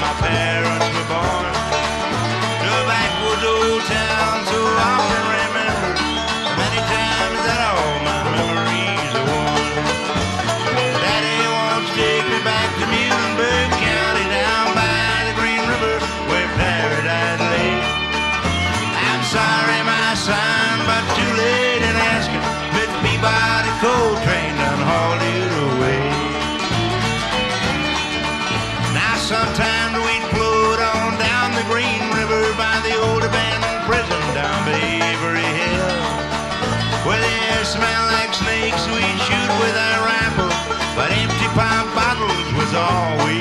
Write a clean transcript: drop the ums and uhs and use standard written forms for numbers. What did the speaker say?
my parents were born. The backwoods old town so often remembered. Many times that all my memories are worn. Daddy wants to take me back to Muhlenberg County, down by the Green River where paradise lay. I'm sorry, my son, but too late in asking. But Peabody coal train done hauled it away. Now sometimes we'd float on down the Green River by the old abandoned prison down Beverly Hill, where the air smelled like snakes. We'd shoot with our rifle, but empty pop bottles was all we